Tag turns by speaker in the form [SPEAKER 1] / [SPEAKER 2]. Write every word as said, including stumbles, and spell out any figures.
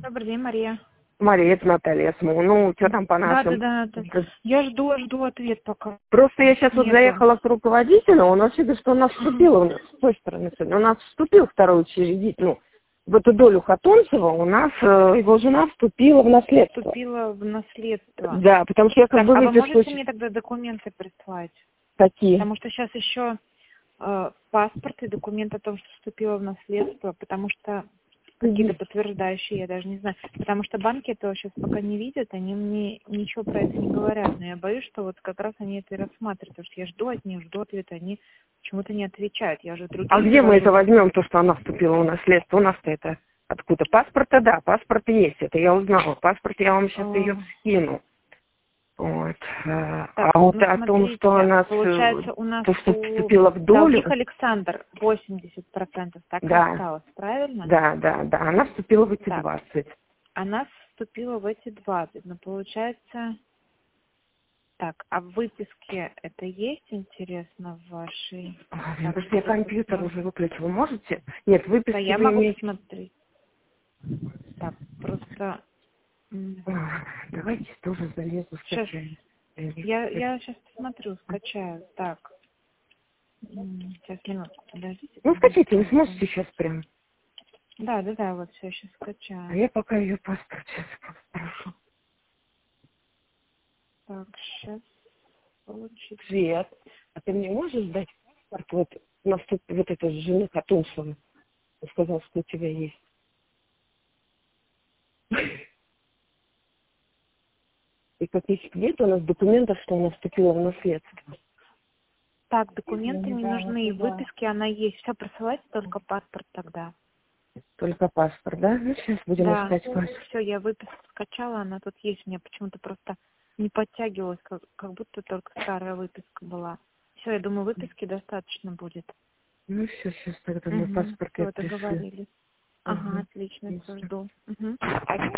[SPEAKER 1] Добрый день, Мария.
[SPEAKER 2] Мария, это Наталья СМУ. Ну, что там по
[SPEAKER 1] Да, да,
[SPEAKER 2] нашим?
[SPEAKER 1] да, да. Я жду, жду ответ пока.
[SPEAKER 2] Просто я сейчас вот
[SPEAKER 1] Нету.
[SPEAKER 2] заехала к руководителю, он вообще говорит, что у нас вступило, у нас с той стороны сегодня, у нас вступил второй учредитель, ну, в эту долю Хатунцева у нас э, его жена вступила в наследство.
[SPEAKER 1] Вступила в наследство.
[SPEAKER 2] Да, потому что я как
[SPEAKER 1] Так,
[SPEAKER 2] бы
[SPEAKER 1] а вы
[SPEAKER 2] выписку...
[SPEAKER 1] можете мне тогда документы прислать?
[SPEAKER 2] Какие?
[SPEAKER 1] Потому что сейчас еще э, паспорт и документ о том, что вступила в наследство, потому что какие-то подтверждающие, я даже не знаю. Потому что банки этого сейчас пока не видят, они мне ничего про это не говорят. Но я боюсь, что вот как раз они это и рассматривают, потому что я жду от них, жду ответа, они почему-то не отвечают. Я же другие...
[SPEAKER 2] А где мы
[SPEAKER 1] привожу.
[SPEAKER 2] это возьмем, то, что она вступила в наследство? У нас-то это откуда? Паспорта, да, паспорт есть, это я узнала. Паспорт я вам сейчас
[SPEAKER 1] А.
[SPEAKER 2] ее скину. Вот.
[SPEAKER 1] Так,
[SPEAKER 2] А вот
[SPEAKER 1] ну,
[SPEAKER 2] о том,
[SPEAKER 1] смотрите,
[SPEAKER 2] что она,
[SPEAKER 1] получается, у нас
[SPEAKER 2] то, что
[SPEAKER 1] у
[SPEAKER 2] вступила в долю,
[SPEAKER 1] Долгих Александр восемьдесят процентов так и
[SPEAKER 2] да,
[SPEAKER 1] осталось, правильно?
[SPEAKER 2] да, да, да, она вступила в эти
[SPEAKER 1] Так.
[SPEAKER 2] двадцать.
[SPEAKER 1] Она вступила в эти двадцать, но получается... Так, а в выписке это есть, интересно, в вашей...
[SPEAKER 2] Ой,
[SPEAKER 1] Так,
[SPEAKER 2] потому что я
[SPEAKER 1] сейчас
[SPEAKER 2] компьютер
[SPEAKER 1] посмотрю.
[SPEAKER 2] уже выключила. Вы можете? Нет,
[SPEAKER 1] Да,
[SPEAKER 2] выписки
[SPEAKER 1] я
[SPEAKER 2] вы
[SPEAKER 1] могу
[SPEAKER 2] имеете.
[SPEAKER 1] посмотреть. Так, просто... м,
[SPEAKER 2] Ой, давайте тоже залезу,
[SPEAKER 1] Сейчас,
[SPEAKER 2] скачаю.
[SPEAKER 1] я, я сейчас посмотрю, скачаю. Так, м, сейчас, минутку, подождите.
[SPEAKER 2] Ну, скачайте, вы
[SPEAKER 1] пожалуйста.
[SPEAKER 2] сможете сейчас прям.
[SPEAKER 1] Да, да, да, вот все, сейчас
[SPEAKER 2] А
[SPEAKER 1] скачаю.
[SPEAKER 2] я пока ее паспорт сейчас спрошу.
[SPEAKER 1] Так, сейчас получить.
[SPEAKER 2] Свет, а ты мне можешь дать паспорт вот, на вступ- вот этой жены Хатунцевой? Он сказал, что у тебя есть. И каких нет у нас документов, что она вступила в наследство.
[SPEAKER 1] Так,
[SPEAKER 2] Я
[SPEAKER 1] документы
[SPEAKER 2] не
[SPEAKER 1] не
[SPEAKER 2] знаю,
[SPEAKER 1] нужны, и
[SPEAKER 2] куда.
[SPEAKER 1] выписки она есть. Все, присылайте только паспорт тогда.
[SPEAKER 2] Только паспорт, да? Ну, сейчас будем
[SPEAKER 1] Да,
[SPEAKER 2] искать паспорт.
[SPEAKER 1] все, я выписку скачала, она тут есть. Мне почему-то просто не подтягивалась, как, как будто только старая выписка была. Все, я думаю, выписки достаточно будет.
[SPEAKER 2] Ну, все, сейчас тогда на
[SPEAKER 1] Угу,
[SPEAKER 2] паспорт я
[SPEAKER 1] все,
[SPEAKER 2] пришлю.
[SPEAKER 1] договорились. Ага,
[SPEAKER 2] Ага.
[SPEAKER 1] отлично, все,
[SPEAKER 2] Ясно.
[SPEAKER 1] жду. Угу.
[SPEAKER 2] А